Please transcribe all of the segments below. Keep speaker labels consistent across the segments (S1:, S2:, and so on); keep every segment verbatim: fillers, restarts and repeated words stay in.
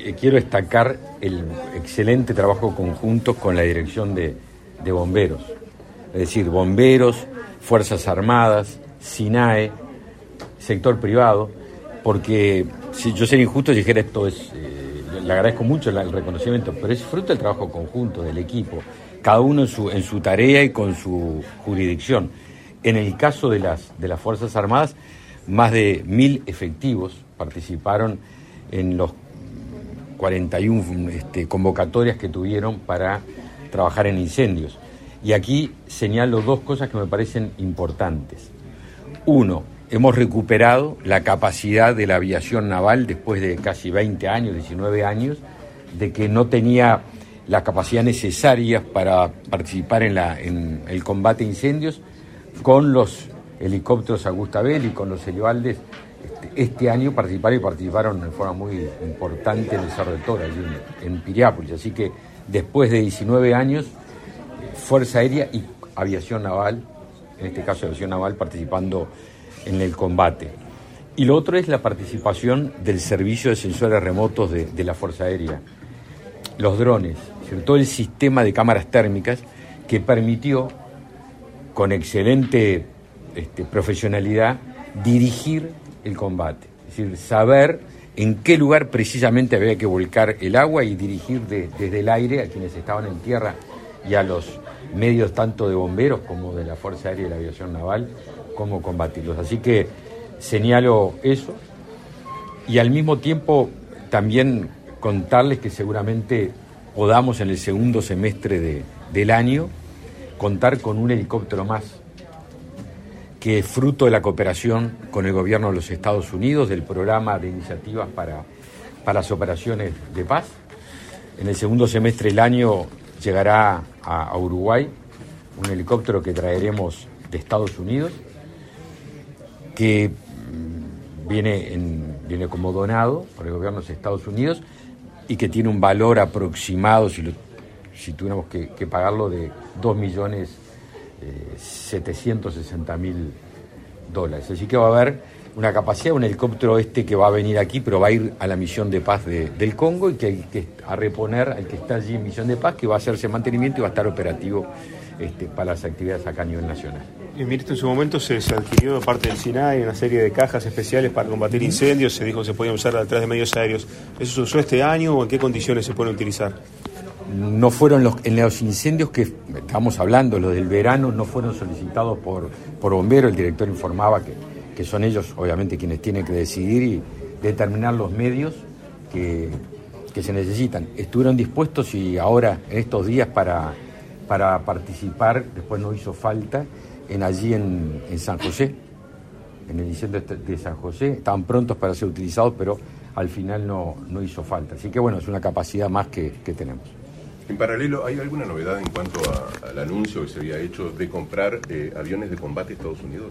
S1: quiero destacar el excelente trabajo conjunto con la dirección de, de bomberos, es decir, bomberos, Fuerzas Armadas, SINAE, sector privado, porque si yo sería injusto si dijera esto es, eh, le agradezco mucho el reconocimiento, pero es fruto del trabajo conjunto del equipo, cada uno en su, en su tarea y con su jurisdicción. En el caso de las, de las Fuerzas Armadas, más de mil efectivos participaron en los cuarenta y uno este, convocatorias que tuvieron para trabajar en incendios. Y aquí señalo dos cosas que me parecen importantes. Uno, hemos recuperado la capacidad de la aviación naval después de casi veinte años, diecinueve años, de que no tenía la capacidad necesaria para participar en, la, en el combate a incendios. Con los helicópteros Augusta Bell y con los Helibaldes, este, este año participaron y participaron en forma muy importante en el Cerro de Toro, allí en, en Piriápolis. Así que después de diecinueve años, Fuerza Aérea y Aviación Naval, en este caso Aviación Naval, participando en el combate. Y lo otro es la participación del servicio de sensores remotos de, de la Fuerza Aérea, los drones, todo el sistema de cámaras térmicas que permitió con excelente este, profesionalidad dirigir el combate, es decir, saber en qué lugar precisamente había que volcar el agua y dirigir de, desde el aire a quienes estaban en tierra y a los medios tanto de bomberos como de la Fuerza Aérea y la Aviación Naval, cómo combatirlos. Así que señalo eso y al mismo tiempo también contarles que seguramente podamos en el segundo semestre de, del año contar con un helicóptero más, que es fruto de la cooperación con el gobierno de los Estados Unidos, del programa de iniciativas para, para las operaciones de paz. En el segundo semestre del año llegará a, a Uruguay un helicóptero que traeremos de Estados Unidos, que viene, en, viene como donado por el gobierno de los Estados Unidos y que tiene un valor aproximado, si, lo, si tuviéramos que, que pagarlo, de dos millones setecientos sesenta mil dólares. Así que va a haber una capacidad, un helicóptero este que va a venir aquí, pero va a ir a la misión de paz de, del Congo y que hay que a reponer al que está allí en misión de paz, que va a hacerse mantenimiento y va a estar operativo este, para las actividades acá a nivel nacional.
S2: El ministro, en su momento se, se adquirió de parte del SINAE una serie de cajas especiales para combatir incendios, se dijo que se podían usar detrás de medios aéreos. ¿Eso se usó este año o en qué condiciones se pueden utilizar?
S1: No fueron los, en los incendios que estamos hablando, los del verano, no fueron solicitados por, por bomberos. El director informaba que, que son ellos, obviamente, quienes tienen que decidir y determinar los medios que, que se necesitan. Estuvieron dispuestos y ahora, en estos días, para, para participar, después no hizo falta, en allí en, en San José, en el incendio de San José. Estaban prontos para ser utilizados, pero al final no, no hizo falta. Así que, bueno, es una capacidad más que, que tenemos.
S3: En paralelo, ¿hay alguna novedad en cuanto a, al anuncio que se había hecho de comprar eh, aviones de combate a Estados Unidos?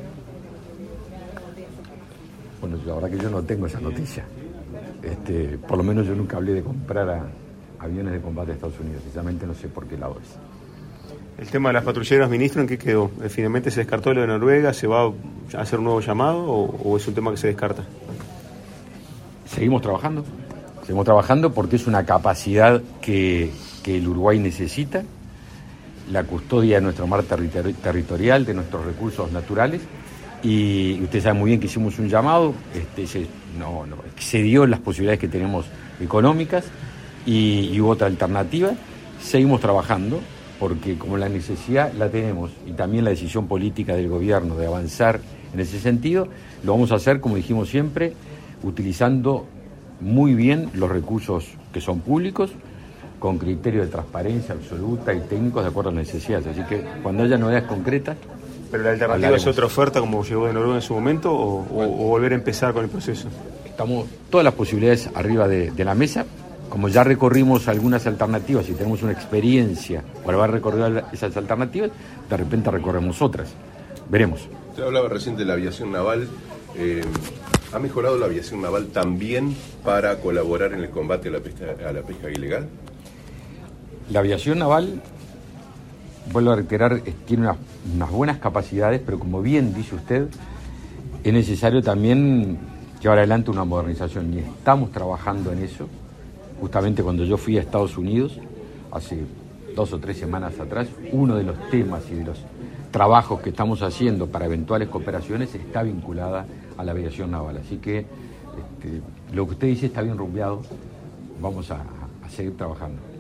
S1: Bueno, la verdad que yo no tengo esa noticia. Este, por lo menos yo nunca hablé de comprar a, aviones de combate a Estados Unidos. Precisamente no sé por qué lado es.
S2: El tema de las patrulleras, ministro, ¿en qué quedó? ¿Finalmente se descartó lo de Noruega? ¿Se va a hacer un nuevo llamado o, o es un tema que se descarta?
S1: Seguimos trabajando. Seguimos trabajando porque es una capacidad que, que el Uruguay necesita, la custodia de nuestro mar territori- territorial, de nuestros recursos naturales, y usted sabe muy bien que hicimos un llamado, este, se, no, no, excedió las posibilidades que tenemos económicas y, y hubo otra alternativa. Seguimos trabajando porque como la necesidad la tenemos y también la decisión política del gobierno de avanzar en ese sentido, lo vamos a hacer, como dijimos siempre, utilizando muy bien los recursos que son públicos, con criterio de transparencia absoluta y técnicos de acuerdo a las necesidades. Así que cuando haya novedades concretas...
S2: ¿Pero la alternativa hablaremos. Es otra oferta como llegó de Noruega en su momento o, o, o volver a empezar con el proceso?
S1: Estamos todas las posibilidades arriba de, de la mesa. Como ya recorrimos algunas alternativas y tenemos una experiencia por haber recorrido esas alternativas, de repente recorremos otras. Veremos.
S3: Usted hablaba recién de la aviación naval. Eh, ¿Ha mejorado la aviación naval también para colaborar en el combate a la pesca, a la pesca ilegal?
S1: La aviación naval, vuelvo a reiterar, tiene unas, unas buenas capacidades, pero como bien dice usted, es necesario también llevar adelante una modernización y estamos trabajando en eso. Justamente cuando yo fui a Estados Unidos, hace dos o tres semanas atrás, uno de los temas y de los trabajos que estamos haciendo para eventuales cooperaciones está vinculada a la aviación naval. Así que este, lo que usted dice está bien rumbeado, vamos a, a seguir trabajando.